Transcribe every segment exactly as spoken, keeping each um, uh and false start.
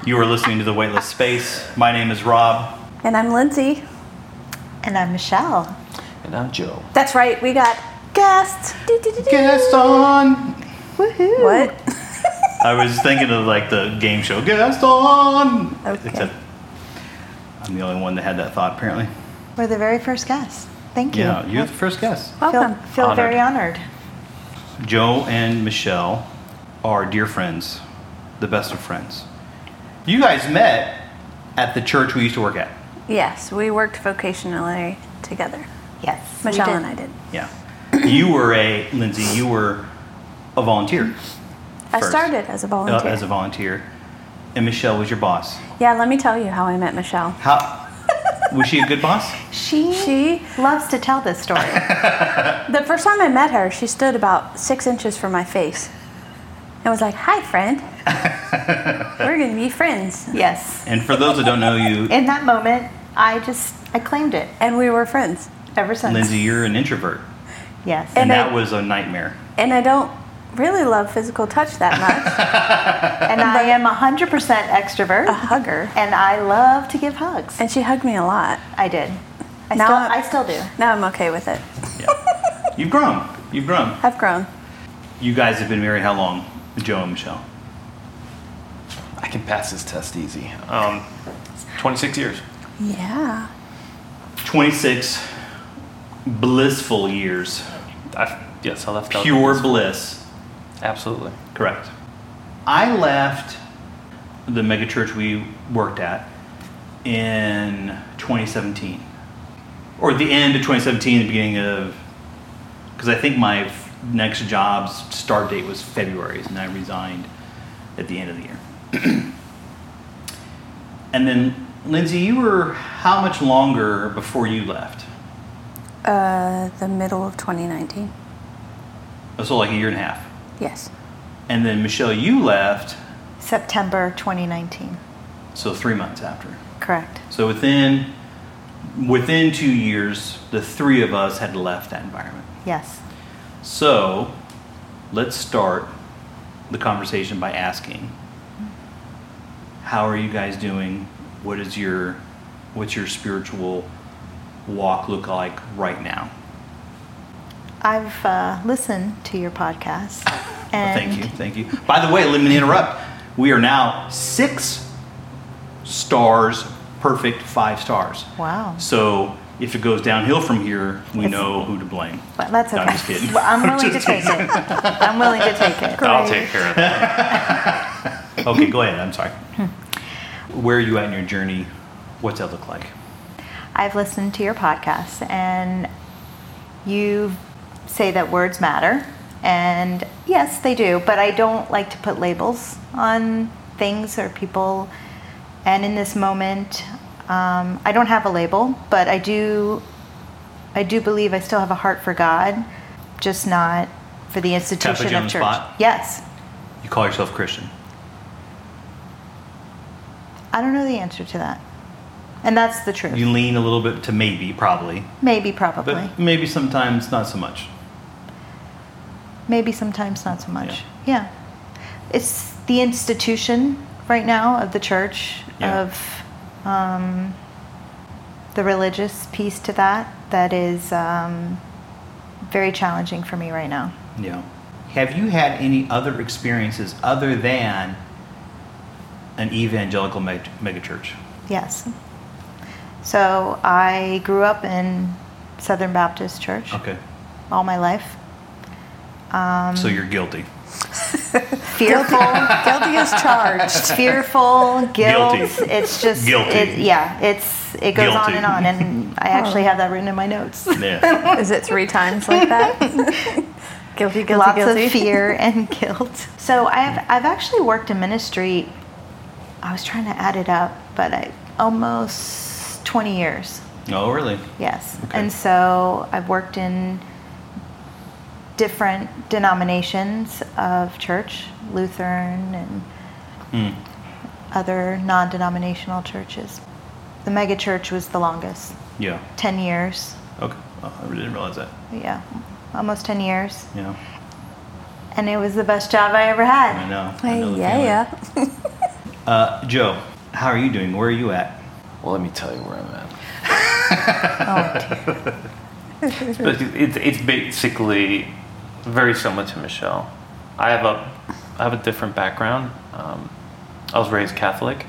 You are listening to The Weightless Space. My name is Rob. And I'm Lindsay. And I'm Michelle. And I'm Joe. That's right, we got guests. Guest on. Woohoo. What? I was thinking of like the game show, Guest on. Okay. Except I'm the only one that had that thought, apparently. We're the very first guest. Thank you. Yeah, you're the first guest. Welcome. Feel, feel Honored. very honored. Joe and Michelle are dear friends, the best of friends. You guys met at the church we used to work at. Yes, we worked vocationally together. Yes. Michelle we and did. I did. Yeah. You were a, Lindsay, you were a volunteer. I first. started as a Uh, volunteer. as a volunteer. And Michelle was your boss. Yeah, let me tell you how I met Michelle. How was she a good boss? She, She, loves to tell this story. the first time I met her, she stood about six inches from my face. And was like, hi, friend. We're going to be friends. Yes. And for those that don't know you, In that moment, I just, I claimed it And we were friends. ever since. Lindsay, you're an introvert. Yes. And, And that I- was a nightmare. And I don't really love physical touch that much. And I am one hundred percent extrovert. A hugger. And I love to give hugs. And she hugged me a lot. I did. I Now still, I- I still do. Now I'm okay with it. Yeah. You've grown. You've grown. I've grown. You guys have been married how long, Joe and Michelle? I can pass this test easy. Um, twenty-six years. Yeah. twenty-six blissful years. I, yes, I left out. Pure bliss. Absolutely. Correct. I left the megachurch we worked at in twenty seventeen. Or at the end of twenty seventeen, the beginning of, because I think my f- next job's start date was February, and I resigned at the end of the year. And then, Lindsay, you were how much longer before you left? Uh, the middle of twenty nineteen. So like a year and a half. Yes. And then, Michelle, you left, September twenty nineteen. so three months after. Correct. So within within two years, the three of us had left that environment. Yes. So let's start the conversation by asking, how are you guys doing? What is your what's your spiritual walk look like right now? I've uh, listened to your podcast. Well, And thank you, thank you. By the way, let me interrupt. We are now six stars, perfect five stars. Wow. So if it goes downhill from here, we It's- know who to blame. Well, that's No, okay. I'm just kidding. Well, I'm willing to Just take it. I'm willing to take it. I'll take care of that. Okay, go ahead. I'm sorry. Where are you at in your journey? What's that look like? I've listened to your podcast, and you say that words matter. And yes, they do, but I don't like to put labels on things or people. And in this moment, um, I don't have a label, but I do, I do believe I still have a heart for God, just not for the institution you on of the church. spot? Yes. You call yourself Christian. I don't know the answer to that. And that's the truth. You lean a little bit to maybe, probably, Maybe, probably. but maybe sometimes not so much. Maybe sometimes not so much. Yeah. It's the institution right now of the church, Yeah. of um, the religious piece to that, that is um, very challenging for me right now. Yeah. Have you had any other experiences other than an evangelical meg- megachurch? Yes. So I grew up in Southern Baptist Church Okay. all my life. Um, So you're guilty. fearful. Guilty as charged. Fearful, guilt. Guilty. It's just, Guilty. It, yeah, it's it goes Guilty. on and on, and I actually have that written in my notes. Yeah. Is it three times like that? Guilty, guilty, Lots guilty. of fear and guilt. So I've I've actually worked in ministry. I was trying to add it up, but I almost twenty years. Oh, really? Yes, Okay. and so I've worked in different denominations of church, Lutheran and Hmm. other non-denominational churches. The mega church was the longest, Yeah. ten years. Okay. Oh, I really didn't realize that. Yeah, almost ten years. Yeah. And it was the best job I ever I had. know. I know the yeah, feeling. yeah. Uh, Joe, how are you doing? Where are you at? Well, let me tell you where I'm at. Oh, dear. But it's it's basically very similar to Michelle. I have a I have a different background. Um, I was raised Catholic,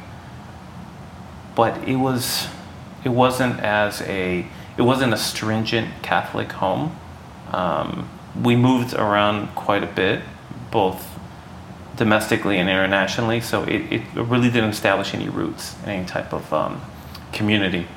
but it was it wasn't as a it wasn't a stringent Catholic home. Um, we moved around quite a bit, both domestically and internationally, so it, it really didn't establish any roots in any type of um, community.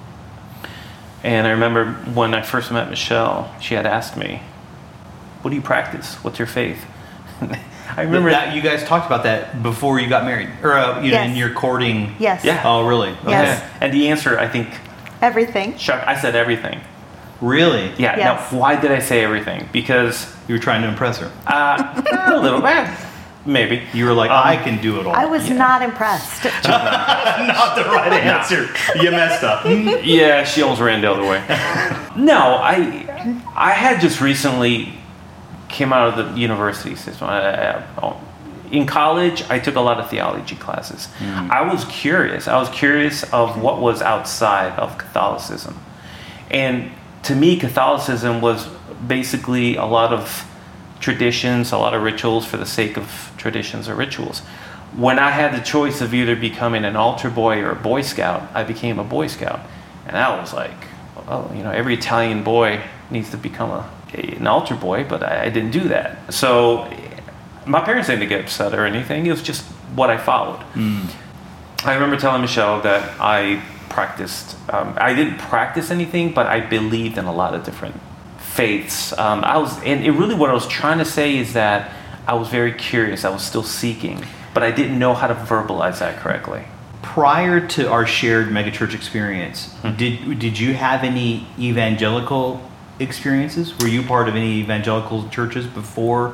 And I remember when I first met Michelle, she had asked me, "What do you practice? What's your faith?" I remember that you guys talked about that before you got married, or uh, you know, Yes. in your courting. Yes. Yeah. Oh, really? Okay. Yes. Yeah. And the answer, I think, Everything. Chuck, I said everything. Really? Yeah. Yes. Now, why did I say everything? Because You were trying to impress her. uh, a little bit, maybe. You were like, Um, I can do it all. I was not impressed. not the right answer. You messed up. Yeah, she almost ran the other way. No, I I had just recently came out of the university system. I, I, in college, I took a lot of theology classes. I was curious. I was curious of what was outside of Catholicism. And to me, Catholicism was basically a lot of traditions, a lot of rituals for the sake of traditions or rituals. When I had the choice of either becoming an altar boy or a Boy Scout, I became a Boy Scout. And I was like, oh, you know, every Italian boy needs to become a, an altar boy, but I, I didn't do that. So my parents didn't get upset or anything. It was just what I followed. Mm. I remember telling Michelle that I practiced, um, I didn't practice anything, but I believed in a lot of different faiths. Um, I was, and it really what I was trying to say is that I was very curious. I was still seeking, but I didn't know how to verbalize that correctly. Prior to our shared megachurch experience, did did you have any evangelical experiences? Were you part of any evangelical churches before?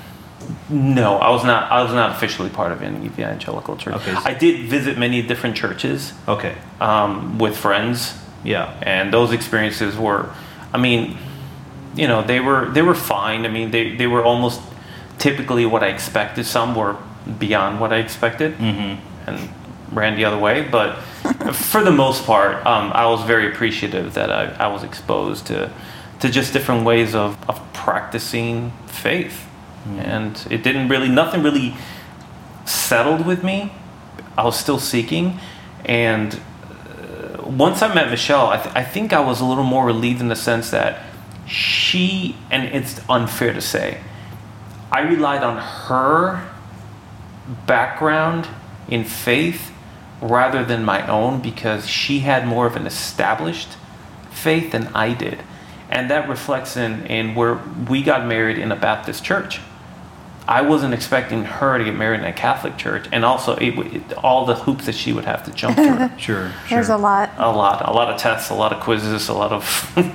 No, I was not. I was not officially part of any evangelical church. Okay, so- I did visit many different churches Okay. um, with friends, Yeah. and those experiences were, I mean, you know, they were they were fine. I mean, they they were almost typically what I expected. Some were beyond what I expected, Mm-hmm. and ran the other way. But for the most part, um, I was very appreciative that I, I was exposed to to just different ways of, of practicing faith. And it didn't really, nothing really settled with me. I was still seeking. And uh, once I met Michelle, I, th- I think I was a little more relieved in the sense that she, and it's unfair to say, I relied on her background in faith rather than my own, because she had more of an established faith than I did. And that reflects in, in where we got married in a Baptist church. I wasn't expecting her to get married in a Catholic church, and also it, it, all the hoops that she would have to jump through. Sure. Sure. There's a lot. A lot, a lot of tests, a lot of quizzes, a lot of.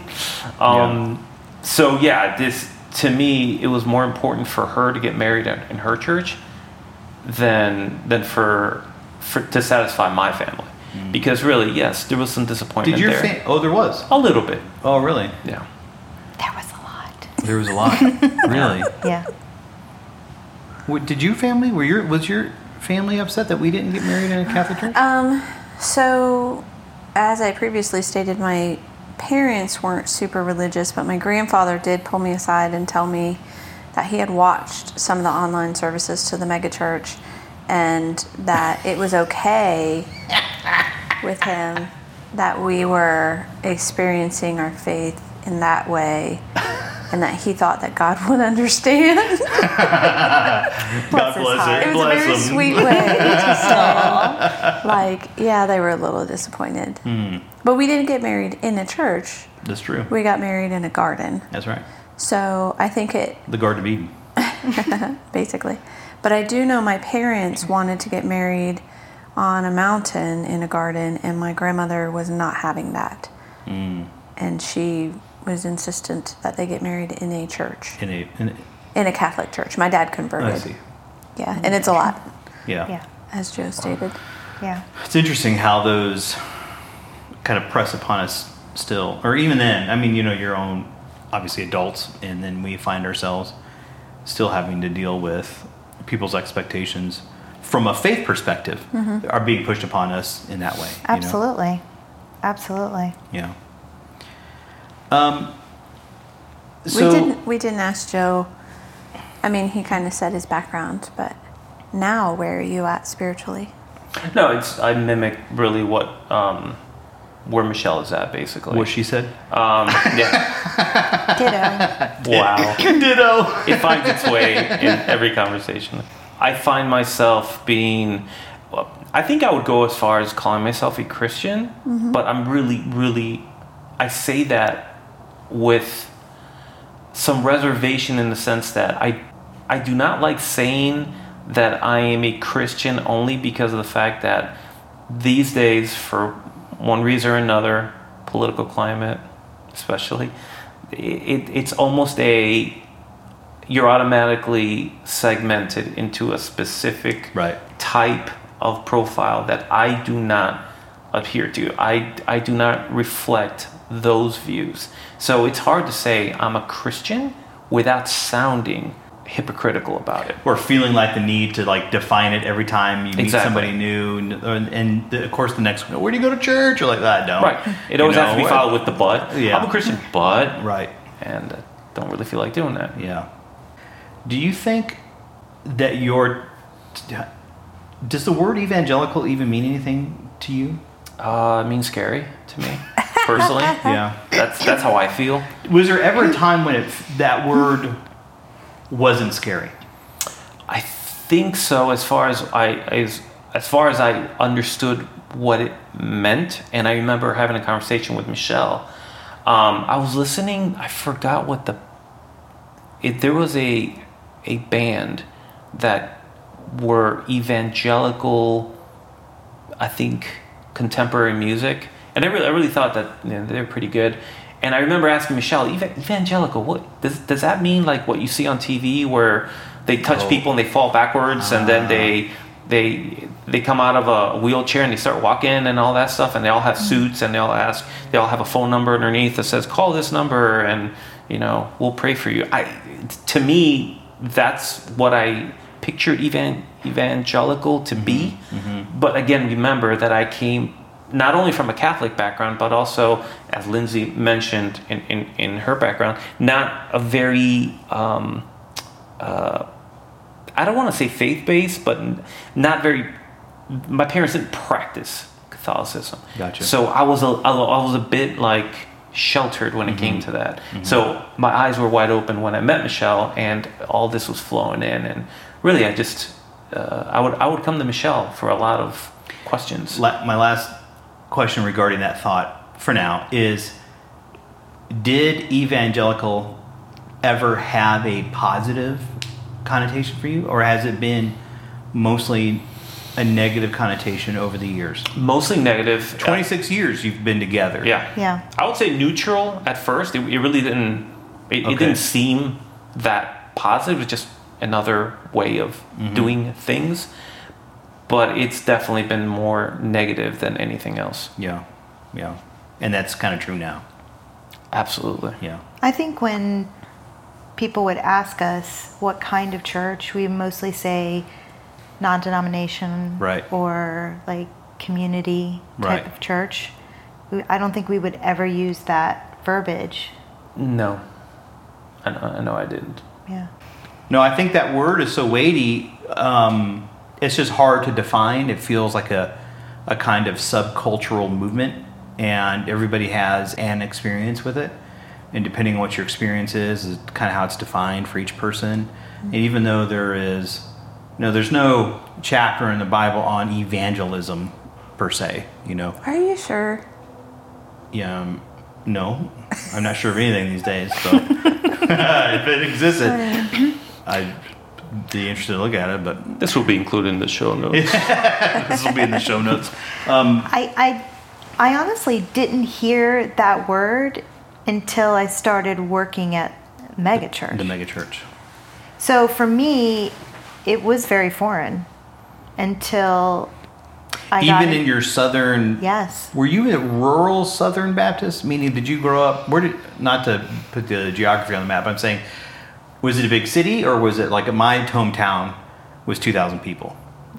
um, So yeah, this to me, it was more important for her to get married in, in her church than than for, for to satisfy my family, Mm. because really, yes, there was some disappointment Did your there. fa- Oh, there was. A little bit, Oh, really? yeah. There was a lot. There was a lot. Really? Yeah. What, did you family? Were your was your family upset that we didn't get married in a Catholic church? Um, so, as I previously stated, my parents weren't super religious, but my grandfather did pull me aside and tell me that he had watched some of the online services to the megachurch, and that it was okay with him that we were experiencing our faith in that way, and that he thought that God would understand. God his bless heart. her. It was a Bless very him. sweet way to say, like, yeah, they were a little disappointed. Hmm. But we didn't get married in a church. That's true. We got married in a garden. That's right. So I think it, The Garden of Eden. basically. But I do know my parents wanted to get married on a mountain in a garden, and my grandmother was not having that. Mm. And she was insistent that they get married in a church, In a, in a, in a Catholic church. My dad converted. I see. Yeah, and it's a lot, Yeah. Yeah. as Joe stated. Yeah. It's interesting how those kind of press upon us still, or even then. I mean, you know, your own, obviously adults, and then we find ourselves still having to deal with people's expectations from a faith perspective, Mm-hmm. are being pushed upon us in that way. you know? Absolutely. Absolutely. Yeah. Um. So we didn't we didn't ask Joe. I mean, he kind of said his background, but now where are you at spiritually? No, it's I mimic really what um, where Michelle is at, basically. what she said. Um, yeah. Ditto. Wow. Ditto. It finds its way in every conversation. I find myself being, well, I think I would go as far as calling myself a Christian, but I'm really, really, I say that with some reservation in the sense that I, I do not like saying that I am a Christian only because of the fact that these days, for one reason or another, political climate especially, it, it's almost a, you're automatically segmented into a specific Right. type of profile that I do not adhere to. I, I do not reflect those views. So it's hard to say I'm a Christian without sounding hypocritical about it. Or feeling like the need to like define it every time you meet Exactly. somebody new, and, and the, of course the next one, where do you go to church? Or like that, don't. Right. It You always has to know, be followed with the but. Yeah. I'm a Christian, but. Right. And I don't really feel like doing that. Yeah. Do you think that your does the word evangelical even mean anything to you? Uh, it means scary to me, personally. Yeah. That's that's how I feel. Was there ever a time when it, that word wasn't scary? I think so. As far as I as as far as I understood what it meant, and I remember having a conversation with Michelle. Um, I was listening. I forgot what the. It, there was a a band that were evangelical. I think contemporary music, and I really I really thought that you know, they were pretty good. And I remember asking Michelle, Eva- evangelical, what does does that mean? Like what you see on T V where they touch Oh. people and they fall backwards, and then they they they come out of a wheelchair and they start walking and all that stuff, and they all have suits and they all ask, they all have a phone number underneath that says call this number and you know we'll pray for you. I to me that's what I pictured evan, evangelical to be. Mm-hmm. But again, remember that I came not only from a Catholic background, but also, as Lindsay mentioned in, in, in her background, not a very, um, uh, I don't want to say faith-based, but not very, my parents didn't practice Catholicism. Gotcha. So I was a, I was a bit like sheltered when it came to that. Mm-hmm. So my eyes were wide open when I met Michelle, and all this was flowing in. And really, I just, uh, I would I would come to Michelle for a lot of questions. La- my last question regarding that thought for now is, did evangelical ever have a positive connotation for you, or has it been mostly a negative connotation over the years? Mostly negative. twenty-six years you've been together. Yeah. Yeah. I would say neutral at first. It, it really didn't. It, Okay. it didn't seem that positive. It's just another way of Mhm. doing things. But it's definitely been more negative than anything else. Yeah. Yeah. And that's kind of true now. Absolutely. Yeah. I think when people would ask us what kind of church, we mostly say non-denomination Right. or like community type Right. of church. We, I don't think we would ever use that verbiage. No. I know. I know. I didn't. Yeah. No, I think that word is so weighty. Um, it's just hard to define. It feels like a, a kind of subcultural movement, and everybody has an experience with it. And depending on what your experience is, is kind of how it's defined for each person. And even though there is, no, there's no chapter in the Bible on evangelism per se. You know, Are you sure? yeah, um, no, I'm not sure of anything these days. So if it existed, I'd be interested to look at it. But This will be included in the show notes. this will be in the show notes. Um, I, I, I honestly didn't hear that word until I started working at megachurch. the megachurch. So for me, it was very foreign until I got Even in- in your southern, Yes. were you a rural Southern Baptist? Meaning, did you grow up? Where did not to put the geography on the map? I'm saying, was it a big city, or was it like my hometown was two thousand people?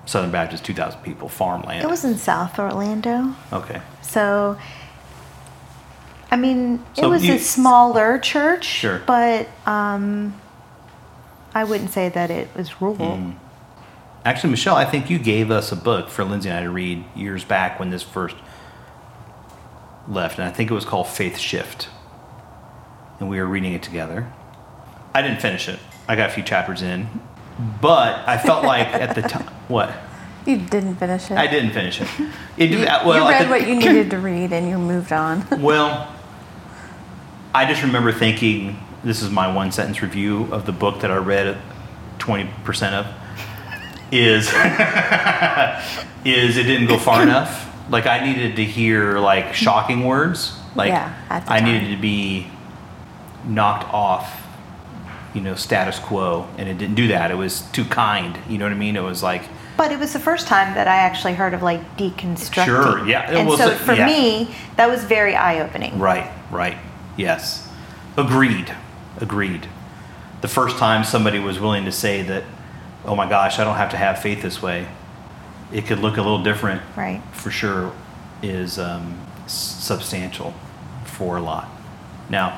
Southern Baptist, two thousand people, farmland. It was in South Orlando. Okay. So, I mean, So it was you- a smaller church. Sure. But um, I wouldn't say that it was rural. Mm. Actually, Michelle, I think you gave us a book for Lindsay and I to read years back when this first left, and I think it was called Faith Shift. And we were reading it together. I didn't finish it. I got a few chapters in, but I felt like at the time, what? You didn't finish it. I didn't finish it. It You, well, you at read the- what you needed to read and you moved on. Well, I just remember thinking, this is my one sentence review of the book that I read twenty percent of, is is it didn't go far enough. Like I needed to hear like shocking words. Like Yeah, at the I time. needed to be knocked off, you know, status quo, and it didn't do that. It was too kind. You know what I mean? It was like, But it was the first time that I actually heard of like deconstructing. Sure, yeah, it And was so a- for yeah. me, that was very eye-opening. right, right, yes, agreed, agreed. The first time somebody was willing to say that, oh my gosh, I don't have to have faith this way. It could look a little different, Right. for sure, is um, s- substantial for a lot. Now,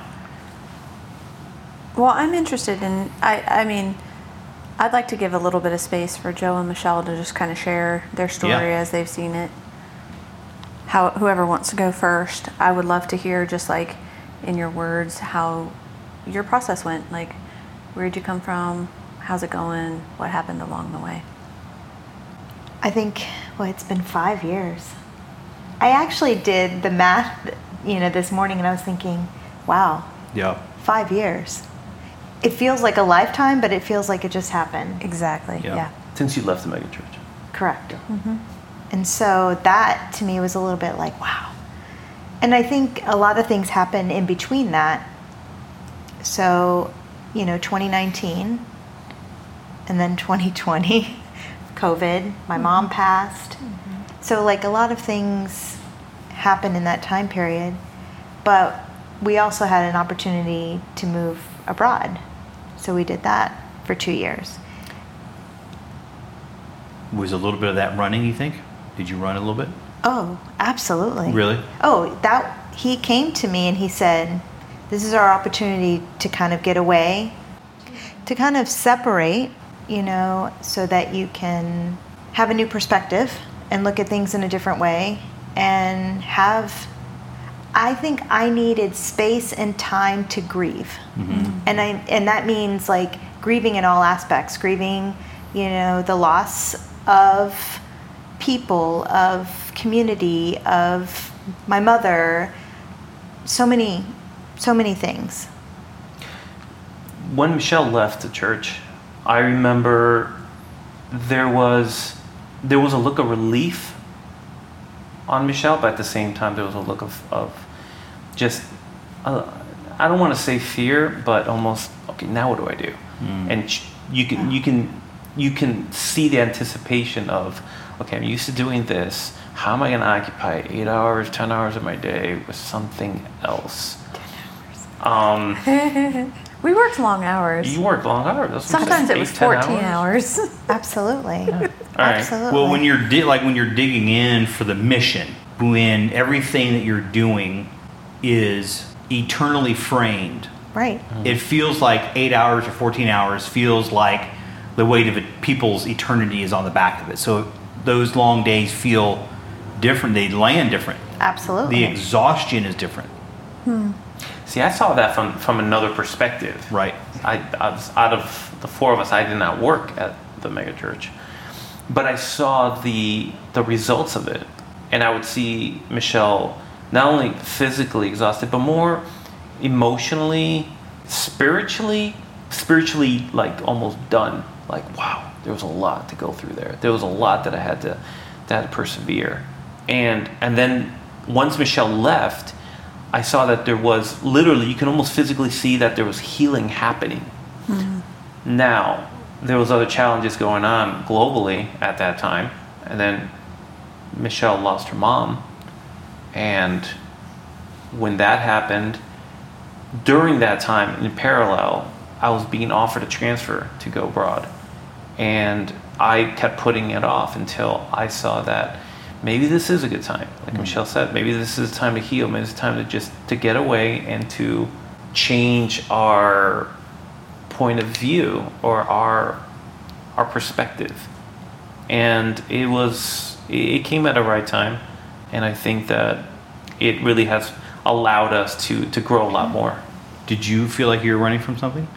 Well, I'm interested in, I, I mean, I'd like to give a little bit of space for Joe and Michelle to just kind of share their story Yeah. as they've seen it. How, whoever wants to go first, I would love to hear just like in your words how your process went. Like, where'd you come from? How's it going? What happened along the way? I think, well, it's been five years. I actually did the math, you know, this morning, and I was thinking, wow, yeah, five years. It feels like a lifetime, but it feels like it just happened. Exactly. Yeah. Yeah. Since you left the megachurch. Correct. And so that to me was a little bit like, wow. And I think a lot of things happen in between that. So, you know, twenty nineteen and then twenty twenty, COVID, my mom passed. So, like, a lot of things happened in that time period. But we also had an opportunity to move abroad. So we did that for two years. was a little bit of that running, you think? Did you run a little bit? Oh, absolutely. Really? Oh, that he came to me and he said, "This is our opportunity to kind of get away, to kind of separate, you know, so that you can have a new perspective and look at things in a different way and have." I think I needed space and time to grieve, and I and that means like grieving in all aspects, grieving, you know, the loss of people, of community, of my mother, so many, so many things. When Michelle left the church, I remember there was there was a look of relief on Michelle, but at the same time there was a look of, of just uh, I don't want to say fear, but almost okay. Now what do I do? Mm. And sh- you can you can you can see the anticipation of okay, I'm used to doing this. How am I going to occupy eight hours, ten hours of my day with something else? Um, We worked long hours. you work long hours. That's what I'm Sometimes saying, it was eight, ten fourteen hours. Absolutely. All right. Absolutely. Well, when you're di- like when you're digging in for the mission, when everything that you're doing is eternally framed, Right. it feels like eight hours or fourteen hours feels like the weight of it, people's eternity is on the back of it. So those long days feel different. They land different. Absolutely. The exhaustion is different. See, I saw that from, from another perspective. Right. I, I was, out of the four of us, I did not work at the megachurch, but I saw the the results of it, and I would see Michelle not only physically exhausted, but more emotionally, spiritually, spiritually like almost done. Like, wow, there was a lot to go through there. There was a lot that I had to that had to persevere, and and then once Michelle left, I saw that there was literally, you can almost physically see that there was healing happening. Mm-hmm. Now, there was other challenges going on globally at that time. And then Michelle lost her mom. And when that happened, during that time, in parallel, I was being offered a transfer to go abroad. And I kept putting it off until I saw that maybe this is a good time. Like mm-hmm. Michelle said, maybe this is time to heal. Maybe it's time to just to get away and to change our point of view or our our perspective. And it was it came at a right time, and I think that it really has allowed us to to grow a lot more. Did you feel like you were running from something?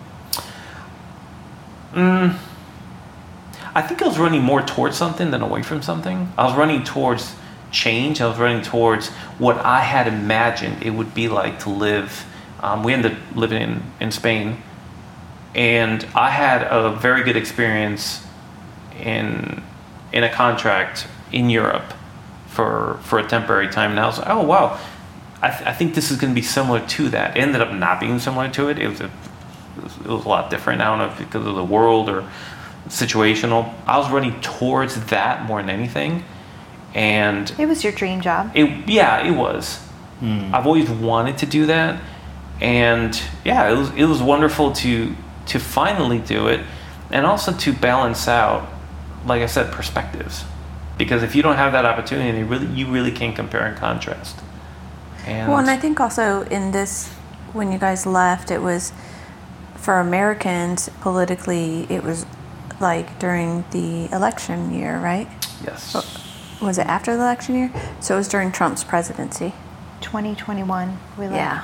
Mm, I think I was running more towards something than away from something. I was running towards change. I was running towards what I had imagined it would be like to live. Um, we ended up living in, in Spain, and I had a very good experience in in a contract in Europe for for a temporary time. And I was like, oh wow, I, th- I think this is going to be similar to that. It ended up not being similar to it. It was a, it was, it was a lot different. I don't know if because of the world or situational. I was running towards that more than anything, and it was your dream job. It yeah, it was. Mm. I've always wanted to do that, and yeah, it was it was wonderful to to finally do it, and also to balance out, like I said, perspectives. Because if you don't have that opportunity, really you really can't compare and contrast. And well, and I think also in this, when you guys left, it was for Americans politically. It was like during the election year, right? Yes. Was it after the election year? So it was during Trump's presidency. twenty twenty-one, we left. Yeah.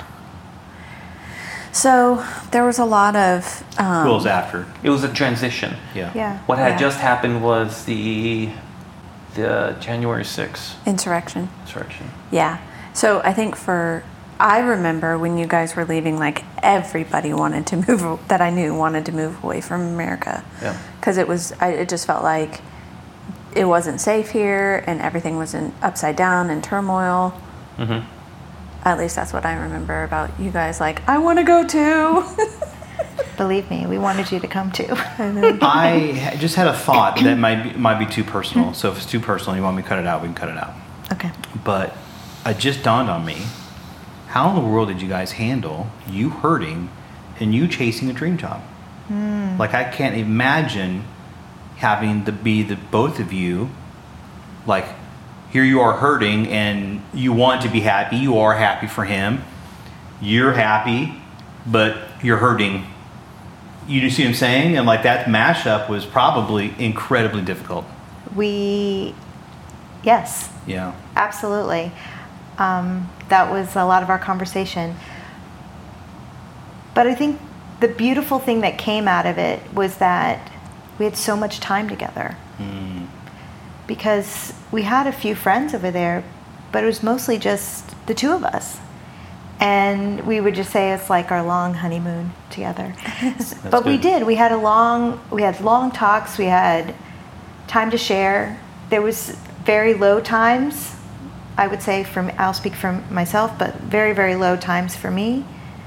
So there was a lot of... Um, well, it was after. It was a transition. Yeah. Yeah. What had yeah. just happened was the the January sixth. Insurrection. Insurrection. Yeah. So I think for... I remember when you guys were leaving, like everybody wanted to move, that I knew wanted to move away from America. Yeah. Because it was, I, it just felt like it wasn't safe here and everything was in, upside down and turmoil. Mm-hmm. At least that's what I remember about you guys. Like, I want to go too. Believe me, we wanted you to come too. I know. I just had a thought that might be, might be too personal. So if it's too personal, you want me to cut it out, we can cut it out. Okay. But it just dawned on me. How in the world did you guys handle you hurting and you chasing a dream job? Mm. Like, I can't imagine having to be the both of you, like, here you are hurting and you want to be happy. You are happy for him. You're happy, but you're hurting. You see what I'm saying? And like that mashup was probably incredibly difficult. We, yes. Yeah. Absolutely. Um, that was a lot of our conversation. But I think the beautiful thing that came out of it was that we had so much time together. Mm. Because we had a few friends over there, but it was mostly just the two of us. And we would just say it's like our long honeymoon together. But good. we did. We had a long, we had long talks. We had time to share. There was very low times. I would say from, I'll speak for myself, but very, very low times for me.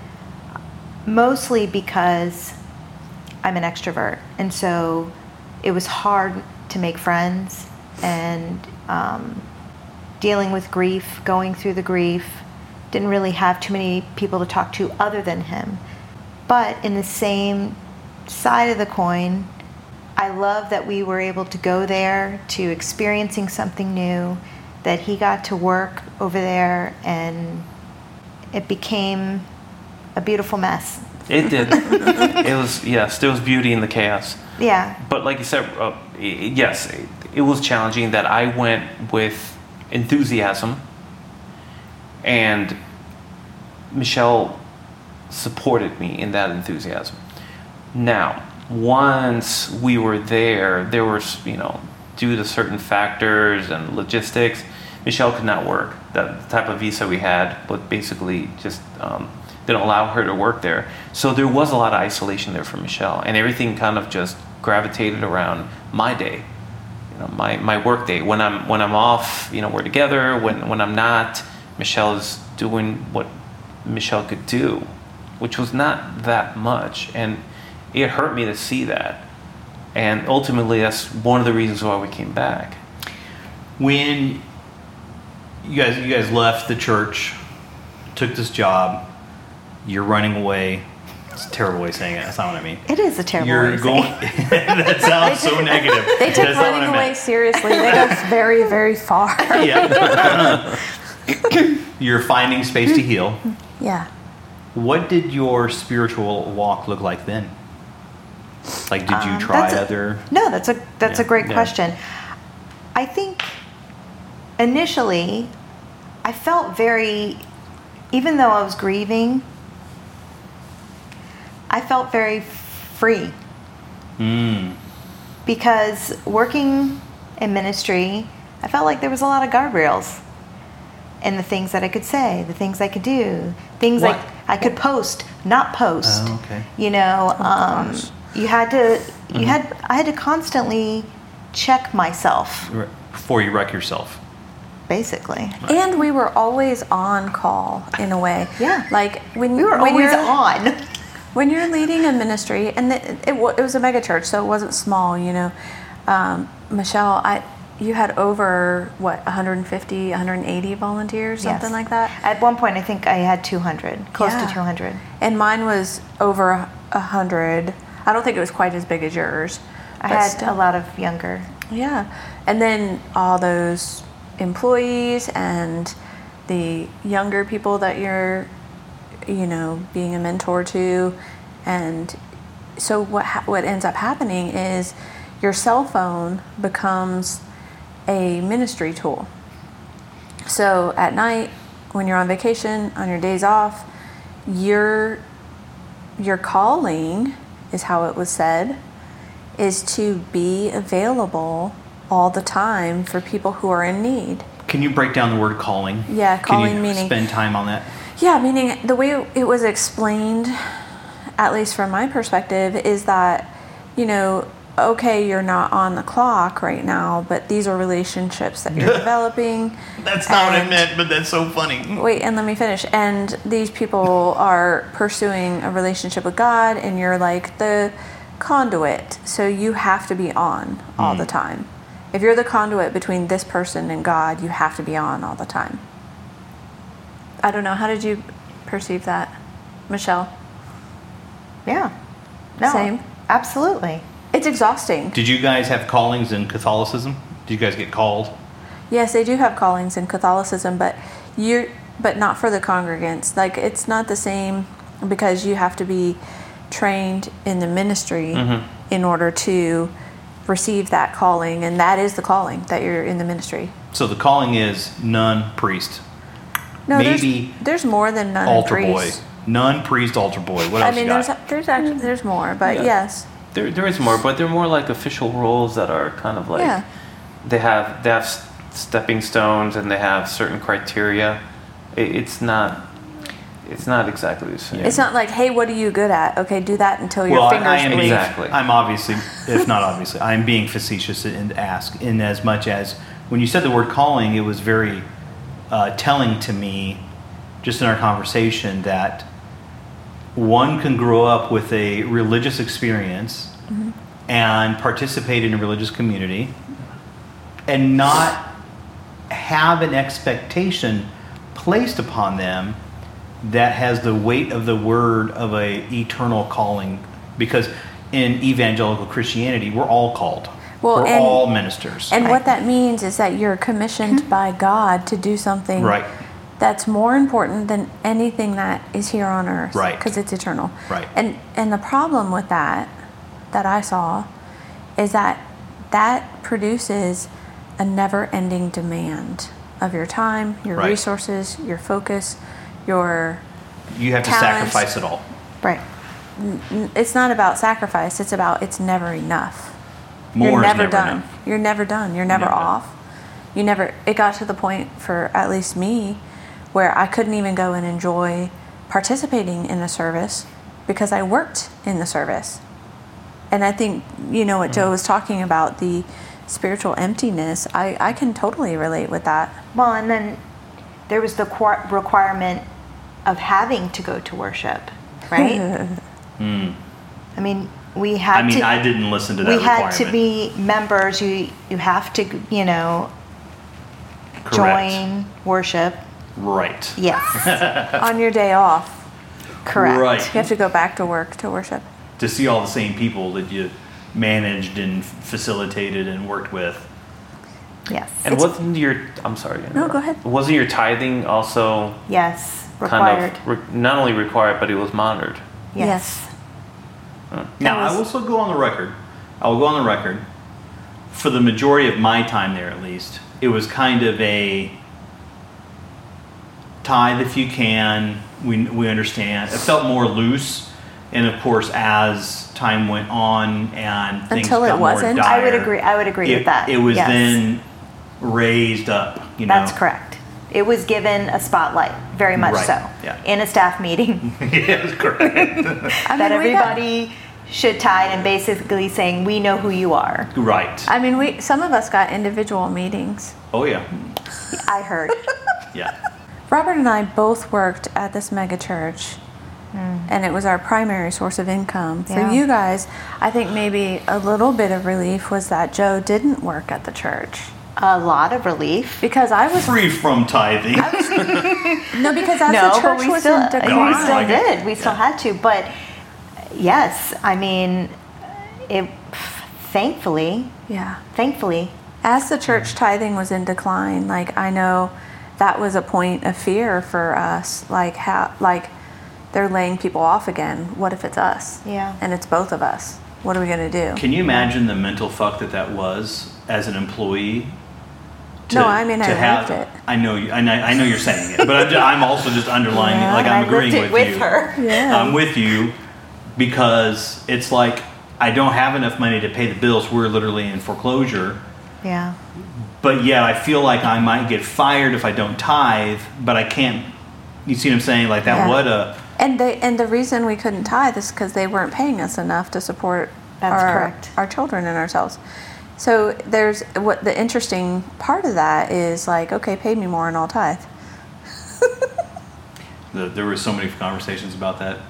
Mostly because I'm an extrovert. And so it was hard to make friends and um, dealing with grief, going through the grief. Didn't really have too many people to talk to other than him. But in the same side of the coin, I love that we were able to go there, to experiencing something new, that he got to work over there, and it became a beautiful mess. It did. It was, yes, there was beauty in the chaos. Yeah. But like you said, uh, yes, it, it was challenging that I went with enthusiasm, and Michelle supported me in that enthusiasm. Now, once we were there, there was, you know, due to certain factors and logistics, Michelle could not work. That the type of visa we had would basically just um, didn't allow her to work there. So there was a lot of isolation there for Michelle, and everything kind of just gravitated around my day, you know, my, my work day. When I'm when I'm off, you know, we're together. When when I'm not, Michelle is doing what Michelle could do, which was not that much, and it hurt me to see that. And ultimately, that's one of the reasons why we came back. When you guys you guys left the church, took this job, you're running away, It's a terrible way of saying it. That's not what I mean. It is a terrible way You're of going. saying it. That sounds so negative. They take That's not what running I away meant. seriously. They go very, very far. Yeah. You're finding space to heal. Yeah. What did your spiritual walk look like then? Like, did you Um, try that's a- other? No, that's a that's Yeah. a great Yeah. question. I think initially I felt very, even though I was grieving, I felt very free Mm. because working in ministry, I felt like there was a lot of guardrails in the things that I could say, the things I could do, things What? like I could post, not post. Oh, okay. You know, um, gosh. you had to, you had, I had to constantly check myself, Right. Before you wreck yourself. basically. And we were always on call in a way. Yeah. Like when We were when always you're, on. when you're leading a ministry, and it, it, wa- it was a mega church, so it wasn't small, you know. Um, Michelle, I you had over what one hundred fifty, one hundred eighty volunteers, something Yes. like that. At one point, I think I had two hundred, close Yeah. to two hundred. And mine was over a hundred. I don't think it was quite as big as yours. I but had still. a lot of younger. Yeah. And then all those employees and the younger people that you're, you know, being a mentor to. And so what ha- what ends up happening is your cell phone becomes a ministry tool. So at night, when you're on vacation, on your days off, your your calling is how it was said, is to be available all the time for people who are in need. Can you break down the word calling? Yeah, calling Can you meaning- spend time on that? Yeah, meaning the way it was explained, at least from my perspective, is that, you know, okay, you're not on the clock right now, but these are relationships that you're developing. That's not what I and- meant, but that's so funny. Wait, and let me finish. And these people are pursuing a relationship with God, and you're like the conduit. So you have to be on all the time. If you're the conduit between this person and God, you have to be on all the time. I don't know. How did you perceive that, Michelle? Yeah. No. Same. Absolutely. It's exhausting. Did you guys have callings in Catholicism? Did you guys get called? Yes, they do have callings in Catholicism, but you're but not for the congregants. Like it's not the same because you have to be trained in the ministry in order to receive that calling, and that is the calling that you're in the ministry. So the calling is nun, priest, No, Maybe there's, there's more than nun and altar boy, priest. nun, priest, altar boy. What I else mean, you there's got? there's actually there's more, but Yeah. yes, There, there is more, but they're more like official roles that are kind of like Yeah. they have they have s- stepping stones and they have certain criteria. It, it's not it's not exactly the same. it's not like, hey, what are you good at? Okay, do that until your Well, I, fingers I am bleed. being, Exactly. I'm obviously, if not obviously, I'm being facetious and ask in as much as when you said the word calling, it was very uh, telling to me, just in our conversation, that one can grow up with a religious experience Mm-hmm. and participate in a religious community and not have an expectation placed upon them that has the weight of the word of a eternal calling, because in evangelical Christianity we're all called. Well, we're and- all ministers. And Right. what that means is that you're commissioned by God to do something Right. that's more important than anything that is here on earth. Right. Because it's eternal. Right. And and the problem with that, that I saw, is that that produces a never-ending demand of your time, your Right. resources, your focus, your. You have to talents. sacrifice it all. Right. It's not about sacrifice. It's about it's never enough. More You're is never, never done. enough. You're never done. You're never Never. off. You never. It got to the point for at least me where I couldn't even go and enjoy participating in the service because I worked in the service. And I think you know what Joe was talking about, the spiritual emptiness. I I can totally relate with that. Well, and then there was the qua- requirement of having to go to worship, right? I mean, we had I mean, to. I didn't listen to that we had requirement. to be members. You you have to, you know, Correct. join worship. Right. Yes. On your day off. Correct. Right. You have to go back to work to worship. To see all the same people that you managed and facilitated and worked with. Yes. And It's- wasn't your, I'm sorry. to No, interrupt. go ahead. Wasn't your tithing also Yes. Required. kind of, re- not only required, but it was monitored? Yes. Now, was- I will still go on the record. I will go on the record. For the majority of my time there, at least, it was kind of a tithe if you can. We, we understand. It felt more loose. And of course, as time went on and things Until it got more wasn't? dire, I would agree. I would agree it, with that. It was Yes. then raised up. You know, That's correct. It was given a spotlight, very much Right, so, yeah. in a staff meeting. Yes, correct. I that mean, we got- everybody should tithe and basically saying, we know who you are. Right. I mean, we some of us got individual meetings. Oh yeah. I heard. Yeah. Robert and I both worked at this mega church, and it was our primary source of income. For Yeah. you guys, I think maybe a little bit of relief was that Joe didn't work at the church. A lot of relief. Because I was Free from tithing. no, because as no, the but church we was still, in we decline. I still like it. did. We still had to. But yes, I mean, it. Thankfully, Yeah. thankfully, As the church tithing was in decline, like I know that was a point of fear for us. Like how, like they're laying people off again. What if it's us? Yeah. And it's both of us. What are we gonna do? Can you imagine the mental fuck that that was as an employee? No, I mean, I lived it. I know you. I know, I know you're saying it, but I'm, ju- I'm also just underlining Yeah, it. Like and I'm I agreeing lived it with, with you. her. Yeah. I'm with you because it's like I don't have enough money to pay the bills. We're literally in foreclosure. yeah. But yet I feel like I might get fired if I don't tithe, but I can't. You see what I'm saying? Like that. Yeah. What a And they and the reason we couldn't tithe is because they weren't paying us enough to support That's our correct. our children and ourselves. So there's what the interesting part of that is like, okay, pay me more and I'll tithe. the, there were so many conversations about that.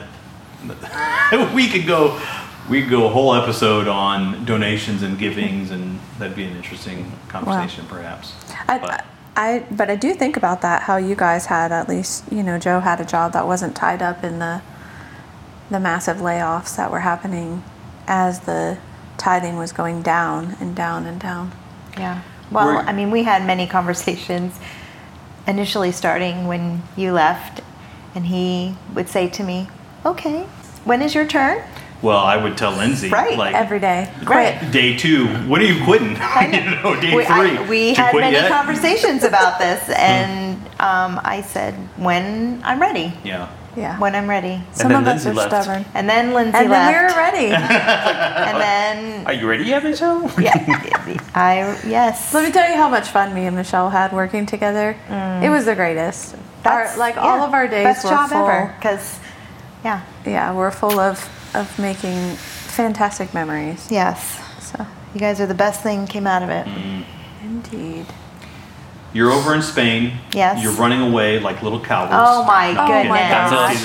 I, we could go, we could go a whole episode on donations and givings, and that'd be an interesting conversation, perhaps. I, But- I but I do think about that, how you guys had at least, you know, Joe had a job that wasn't tied up in the the massive layoffs that were happening as the tithing was going down and down and down. Yeah. Well, We're- I mean, we had many conversations initially starting when you left, and he would say to me, okay, when is your turn? Well, I would tell Lindsay, Right, like Every day. Right. Quit. day two, when are you quitting? you know, day we, three. I, we Did you had quit many yet? conversations about this, and um, I said, when I'm ready. Yeah. Yeah. When I'm ready. Some then of us Lindsay are left. stubborn. And then Lindsay And then we left. were ready. And then, Are you ready yet, Michelle? yeah, I, yes. Let me tell you how much fun me and Michelle had working together. It was the greatest. Our, like all yeah, of our days best were job full. ever. Because, yeah, Yeah, we're full of of making fantastic memories. yes. So, You guys are the best thing came out of it. indeed. You're over in Spain. Yes. You're running away like little cowards. Oh my No, I'm Oh kidding. my That's-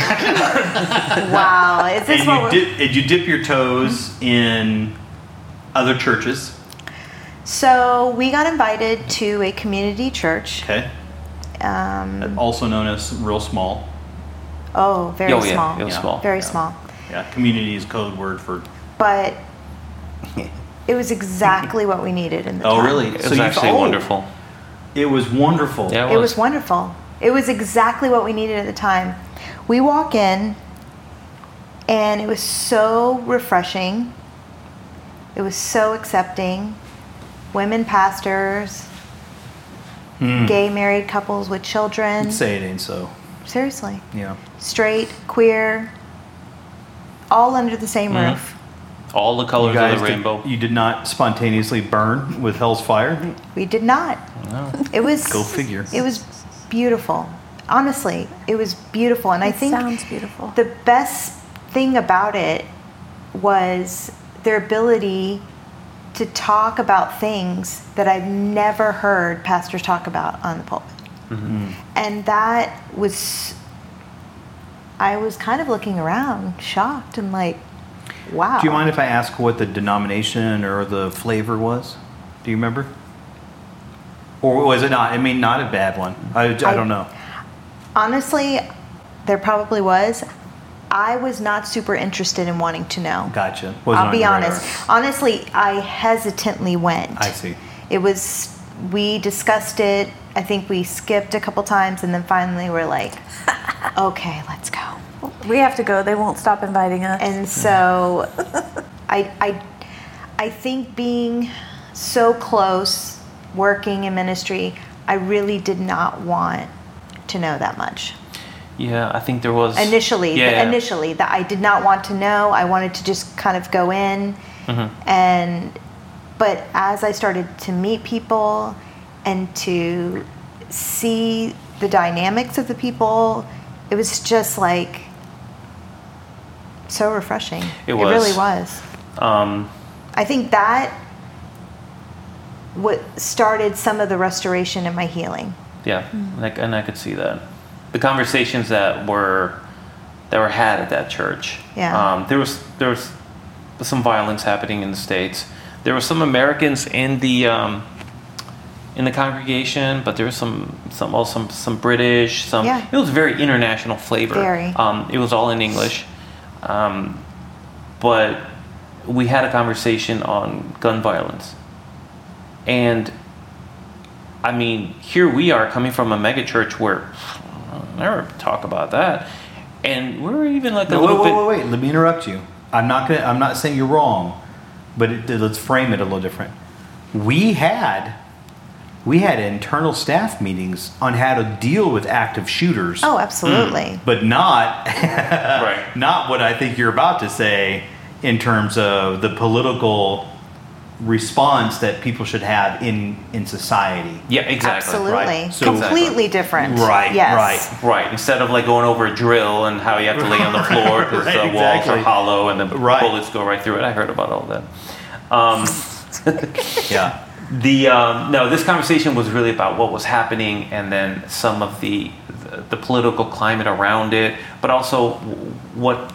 gosh. Wow. Is this And what you, we're... dip, and you dip your toes in other churches. So we got invited to a community church. Okay. Um, Also known as real small. oh, very Oh, yeah, small. it was Yeah. small. Very Yeah. small. Yeah. Community is code word for. But it was exactly what we needed in the Oh, time. really? It So was you- actually oh. wonderful. It was wonderful. Yeah, It was wonderful. It was exactly what we needed at the time. We walk in, and it was so refreshing. It was so accepting. Women pastors, Hmm. gay married couples with children. Say it ain't so. Seriously. Yeah. Straight, queer, all under the same Mhm. roof. All the colors You guys of the did- rainbow. you did not spontaneously burn with hell's fire. We did not. No. It was Go figure. It was beautiful. Honestly, it was beautiful, and I It think sounds beautiful. the best thing about it was their ability to talk about things that I've never heard pastors talk about on the pulpit. Mm-hmm. And that was, I was kind of looking around, shocked, and like, wow. Do you mind if I ask what the denomination or the flavor was? Do you remember? Or was it not? I mean, not a bad one. I, I don't know. Honestly, there probably was. I was not super interested in wanting to know. Gotcha. Wasn't I'll on be your honest. radar. Honestly, I hesitantly went. I see. It was, we discussed it. I think we skipped a couple times, and then finally we're like, okay, let's go. We have to go. They won't stop inviting us. And so I, I, I think being so close, working in ministry, I really did not want to know that much. Yeah, I think there was Initially, Yeah, the, yeah. initially, that I did not want to know. I wanted to just kind of go in, Mm-hmm. and but as I started to meet people and to see the dynamics of the people, it was just like so refreshing. It It was. really was. Um, I think that what started some of the restoration in my healing. yeah, and, I, and I could see that. The conversations that were that were had at that church. Yeah. Um, there was there was some violence happening in the States. There were some Americans in the um, in the congregation, but there was some some also some, some British. Some Yeah. It was very international flavor. Very. Um, it was all in English, um, but we had a conversation on gun violence, and I mean, here we are coming from a mega church where I'll never talk about that, and we're even like a No, little wait, bit. wait, wait, wait. Let me interrupt you. I'm not gonna. I'm not saying you're wrong, but it, let's frame it a little different. We had, we had internal staff meetings on how to deal with active shooters. Oh, absolutely. But not, Right. not what I think you're about to say in terms of the political response that people should have in in society. Yeah, exactly. Absolutely. right. So- Completely different. Right, Yes. right. Right. Instead of like going over a drill and how you have to lay on the floor because Right, the walls exactly. are hollow and the Right. bullets go right through it. I heard about all that. Um, Yeah. the um, no, this conversation was really about what was happening and then some of the the, the political climate around it, but also what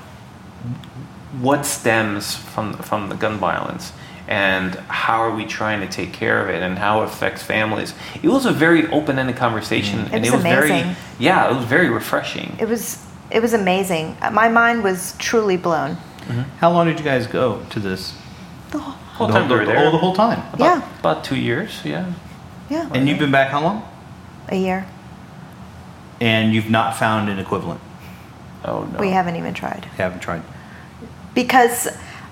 what stems from from the gun violence. And how are we trying to take care of it, and how it affects families? It was a very open-ended conversation, It and was it was very, amazing. yeah, it was very refreshing. It was it was amazing. My mind was truly blown. How long did you guys go to this? The whole, Whole the, time we were the, there. oh, the whole time. About, Yeah. about two years, yeah. yeah, And you've been back how long? a year. And you've not found an equivalent. Oh no. We haven't even tried. You haven't tried. Because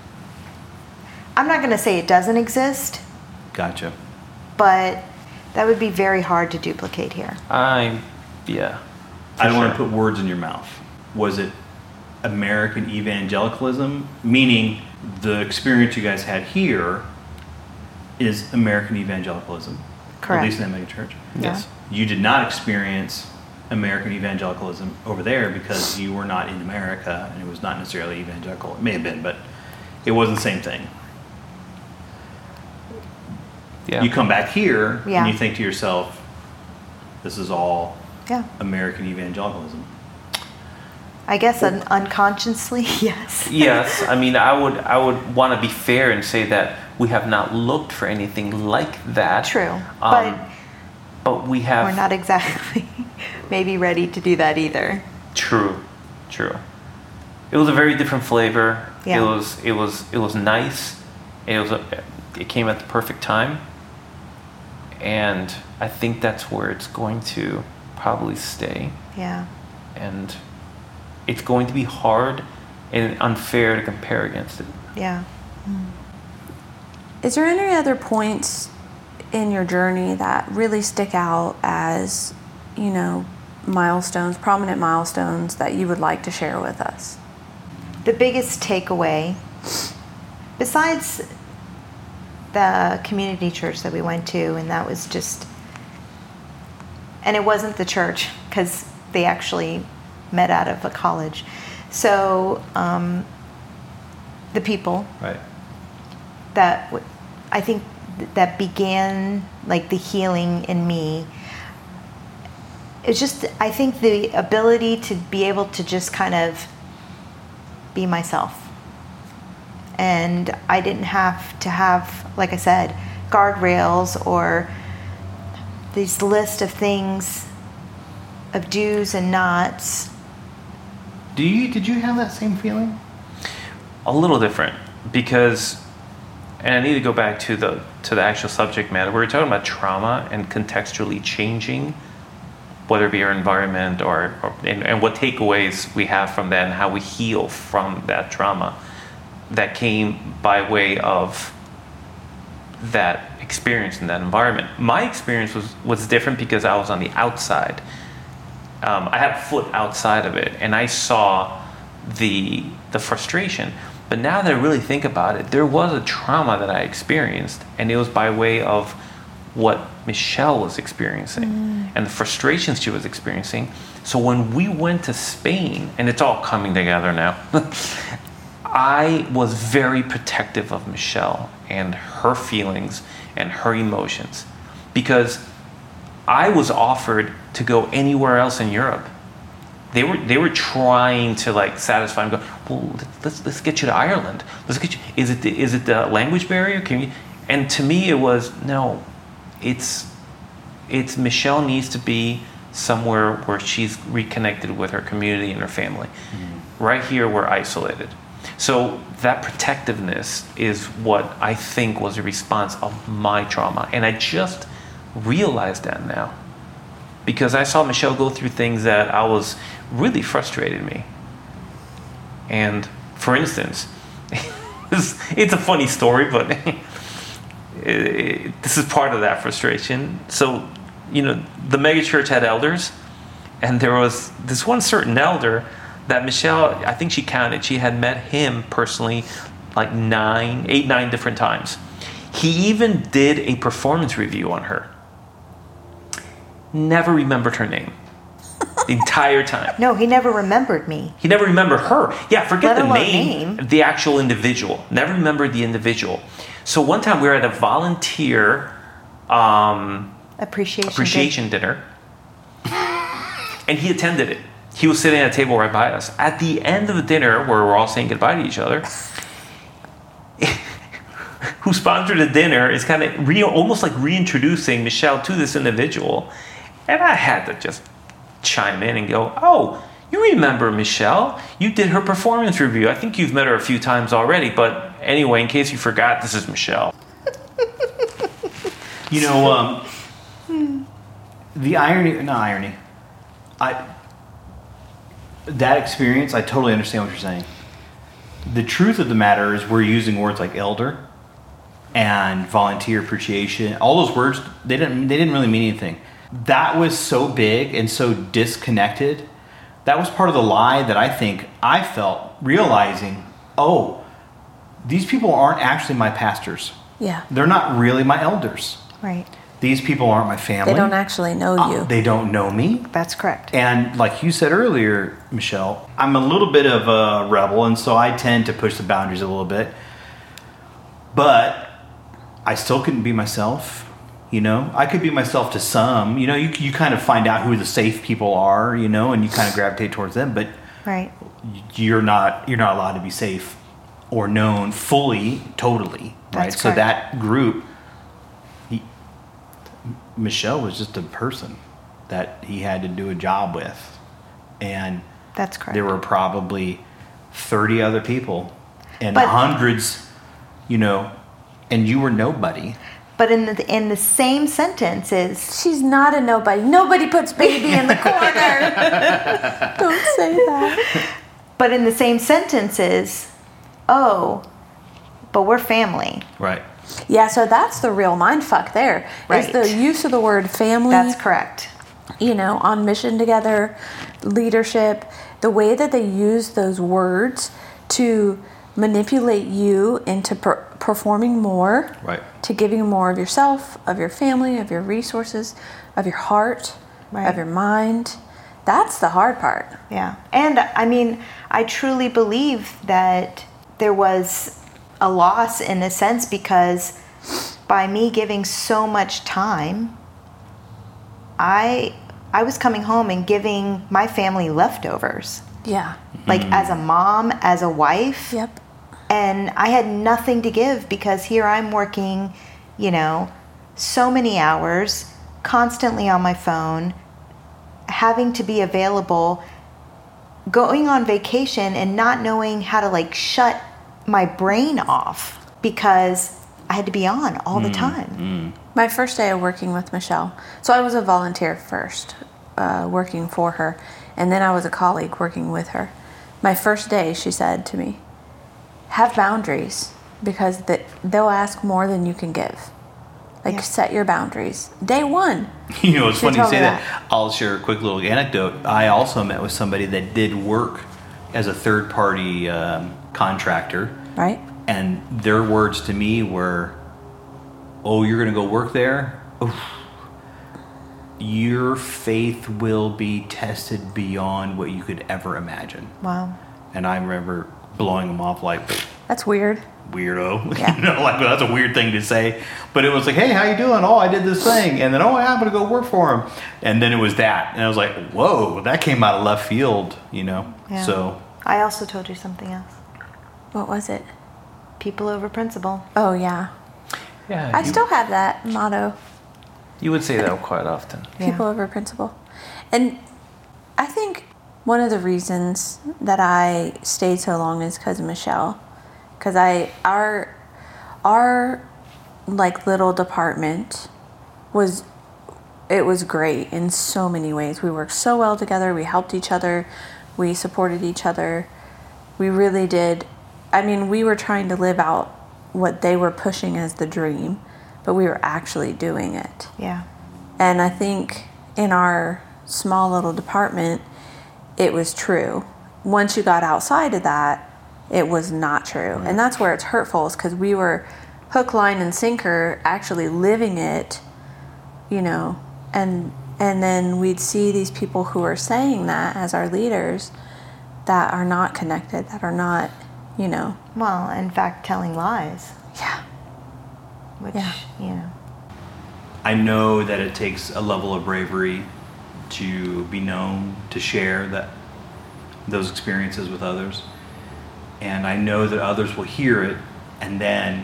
I'm not going to say it doesn't exist, Gotcha. but that would be very hard to duplicate here. I, yeah. I don't for want to sure. put words in your mouth. Was it American evangelicalism? Meaning the experience you guys had here is American evangelicalism. Correct. At least in that mega church. Yes. You did not experience American evangelicalism over there because you were not in America and it was not necessarily evangelical. It may have been, but it wasn't the same thing. Yeah. You come back here Yeah. and you think to yourself, this is all Yeah. American evangelicalism. I guess un- unconsciously, yes. Yes, I mean, I would, I would want to be fair and say that we have not looked for anything like that. True. Um, but but we have. we're not exactly maybe ready to do that either. True, true. It was a very different flavor. Yeah. It was, it was, it was nice. It was, a, it came at the perfect time, and I think that's where it's going to probably stay. Yeah. And it's going to be hard and unfair to compare against it. Yeah. Is there any other points in your journey that really stick out as, you know, milestones, prominent milestones that you would like to share with us? The biggest takeaway, besides the community church that we went to, and that was just, and it wasn't the church because they actually met out of a college. So um, the people Right. that w- I think th- that began like the healing in me. It's just, I think the ability to be able to just kind of be myself. And I didn't have to have, like I said, guardrails or these list of things, of do's and nots, Do you did you have that same feeling? A little different, because, and I need to go back to the to the actual subject matter. We were talking about trauma and contextually changing, whether it be our environment or, or and, and what takeaways we have from that and how we heal from that trauma that came by way of that experience in that environment. My experience was was different because I was on the outside. Um, I had a foot outside of it, and I saw the the frustration. But now that I really think about it, there was a trauma that I experienced, and it was by way of what Michelle was experiencing mm. and the frustrations she was experiencing. So when we went to Spain, and it's all coming together now, I was very protective of Michelle and her feelings and her emotions, because I was offered to go anywhere else in Europe. They were they were trying to like satisfy and go, well, let's let's get you to Ireland. Let's get you. Is it the, is it the language barrier? Can you? And to me, it was no. It's it's Michelle needs to be somewhere where she's reconnected with her community and her family. Mm-hmm. Right here, we're isolated. So that protectiveness is what I think was a response of my trauma, and I just realized that now, because I saw Michelle go through things that I was really frustrated me. And for instance, it's, it's a funny story, but it, it, this is part of that frustration. So, you know, the megachurch had elders, and there was this one certain elder that Michelle, I think she counted, she had met him personally like nine, eight, nine different times. He even did a performance review on her. Never remembered her name the entire time. No, he never remembered me. He never remembered her. Yeah, forget Let the alone name, name, the actual individual. Never remembered the individual. So one time we were at a volunteer um, appreciation, appreciation dinner, and he attended it. He was sitting at a table right by us. At the end of the dinner, where we're all saying goodbye to each other, who sponsored the dinner is kind of re- almost like reintroducing Michelle to this individual. And I had to just chime in and go, oh, you remember Michelle? You did her performance review. I think you've met her a few times already. But anyway, in case you forgot, this is Michelle. You know, um, the irony, not irony, I, that experience, I totally understand what you're saying. The truth of the matter is we're using words like elder and volunteer appreciation. All those words, they didn't they didn't really mean anything. That was so big and so disconnected. That was part of the lie that I think I felt, realizing, oh, these people aren't actually my pastors. Yeah. They're not really my elders. Right. These people aren't my family. They don't actually know you. Uh, they don't know me. That's correct. And like you said earlier, Michelle, I'm a little bit of a rebel, and so I tend to push the boundaries a little bit. But I still couldn't be myself. You know, I could be myself to some. You know, you you kind of find out who the safe people are, you know, and you kind of gravitate towards them. But right. you're not you're not allowed to be safe or known fully, totally, right? That's So correct. that group, he, Michelle was just a person that he had to do a job with, and That's correct. there were probably thirty other people and But- hundreds, you know, and you were nobody. But in the in the same sentence is She's not a nobody. Nobody puts baby in the corner. Don't say that. but in the same sentence is, oh, but we're family. Right. Yeah, so that's the real mindfuck there. Right. Is the use of the word family. That's correct. You know, on mission together, leadership, the way that they use those words to manipulate you into per- performing more, Right. to giving more of yourself, of your family, of your resources, of your heart, Right. of your mind. That's the hard part. Yeah. And I mean, I truly believe that there was a loss in a sense, because by me giving so much time, I I was coming home and giving my family leftovers. Yeah. Like as a mom, as a wife. Yep. And I had nothing to give, because here I'm working, you know, so many hours, constantly on my phone, having to be available going on vacation and not knowing how to like shut my brain off because I had to be on all the time. My first day of working with Michelle, so I was a volunteer first, uh, working for her, and then I was a colleague working with her. My first day, she said to me, have boundaries because the, they'll ask more than you can give. Like, Yeah. set your boundaries. Day one. You know, it's She funny you told say me that. that. I'll share a quick little anecdote. I also met with somebody that did work as a third party um, contractor, Right? and their words to me were, "Oh, you're going to go work there? Oof. Your faith will be tested beyond what you could ever imagine." Wow. And I remember blowing them off like, That's weird. weirdo. Yeah. You know, like, that's a weird thing to say. But it was like, hey, how you doing? Oh, I did this thing. And then, oh, yeah, I'm going to go work for him. And then it was that. And I was like, whoa, that came out of left field, you know? Yeah. So, I also told you something else. What was it? People over principle. Oh, yeah. Yeah, I you, still have that motto. you would say that quite often. People over principle. And I think one of the reasons that I stayed so long is because of Michelle. Because I, our, our, like, little department was, it was great in so many ways. We worked so well together. We helped each other. We supported each other. We really did. I mean, we were trying to live out what they were pushing as the dream, but we were actually doing it. Yeah. And I think in our small little department, it was true. Once you got outside of that, it was not true. And that's where it's hurtful, is because we were hook, line, and sinker actually living it, you know, and and then we'd see these people who are saying that as our leaders that are not connected, that are not, you know. Well, in fact, telling lies, Yeah. which, Yeah. you know. I know that it takes a level of bravery to be known, to share that those experiences with others. And I know that others will hear it and then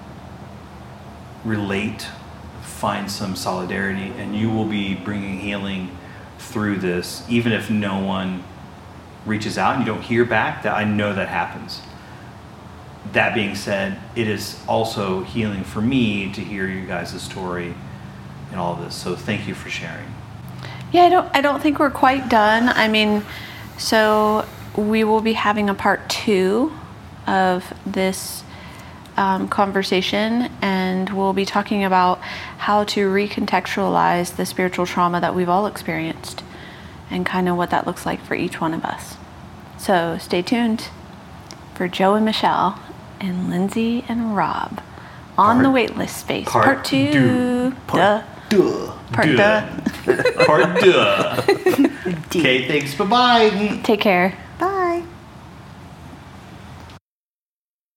relate, find some solidarity, and you will be bringing healing through this, even if no one reaches out and you don't hear back. That I know that happens. That being said, it is also healing for me to hear you guys' story and all of this. So thank you for sharing. Yeah, I don't I don't think we're quite done. I mean, so we will be having a part two of this um, conversation, and we'll be talking about how to recontextualize the spiritual trauma that we've all experienced and kind of what that looks like for each one of us. So stay tuned for Joe and Michelle and Lindsay and Rob on Part- the waitlist space. part Part, two. two. Duh. Duh. Part duh. Part duh. Okay, thanks. Bye-bye. Take care.